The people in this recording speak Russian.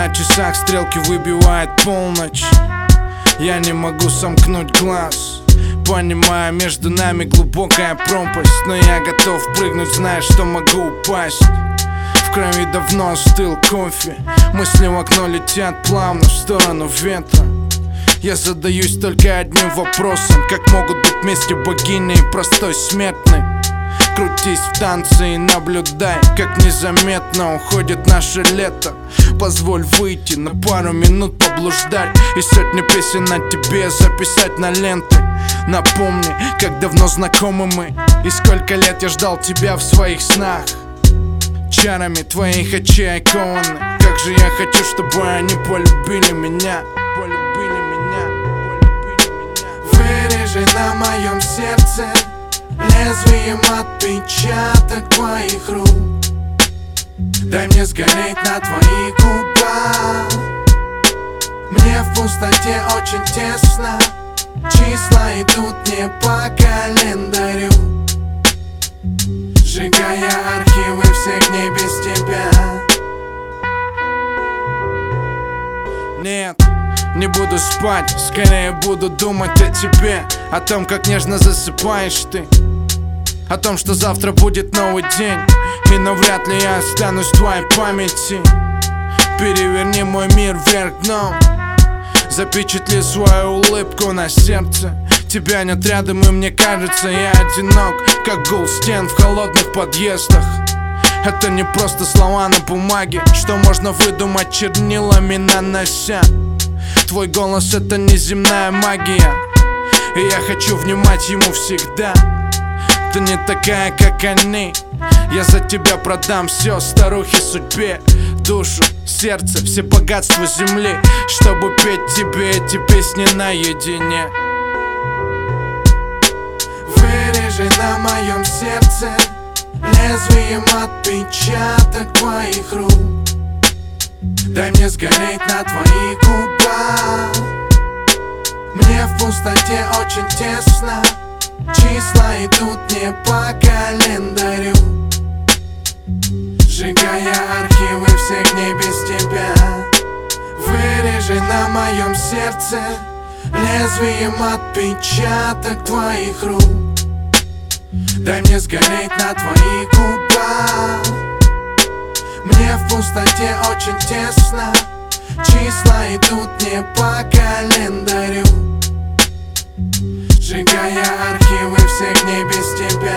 На часах стрелки выбивает полночь. Я не могу сомкнуть глаз, понимая, между нами глубокая пропасть. Но я готов прыгнуть, зная, что могу упасть. В крови давно остыл кофе. Мысли в окно летят плавно в сторону ветра. Я задаюсь только одним вопросом: как могут быть вместе богиня и простой смертный? Крутись в танце и наблюдай, как незаметно уходит наше лето. Позволь выйти на пару минут поблуждать и сотни песен о тебе записать на ленты. Напомни, как давно знакомы мы и сколько лет я ждал тебя в своих снах. Чарами твоих очей окованы. Как же я хочу, чтобы они полюбили меня. Полюбили меня, полюбили меня. Вырежи на моем сердце лезвием отпечаток твоих рук. Дай мне сгореть на твоих губах. Мне в пустоте очень тесно. Числа идут не по календарю, сжигая архивы всех дней без тебя. Нет, не буду спать, скорее буду думать о тебе. О том, как нежно засыпаешь ты. О том, что завтра будет новый день, и навряд ли я останусь в твоей памяти. Переверни мой мир вверх дном. Запечатли свою улыбку на сердце. Тебя нет рядом, и мне кажется, я одинок, как гул стен в холодных подъездах. Это не просто слова на бумаге, что можно выдумать чернилами нанося. Твой голос — это неземная магия, и я хочу внимать ему всегда. Ты не такая, как они. Я за тебя продам все старухе судьбе. Душу, сердце, все богатства земли, чтобы петь тебе эти песни наедине. Вырежи на моем сердце лезвием отпечаток твоих рук. Дай мне сгореть на твоих губах. Мне в пустоте очень тесно. Числа идут не по календарю, сжигая архивы всех дней без тебя. Вырежи на моем сердце лезвием отпечаток твоих рук. Дай мне сгореть на твоих губах. Мне в пустоте очень тесно. Числа идут не по календарю, сжигая архивы всех дней без тебя.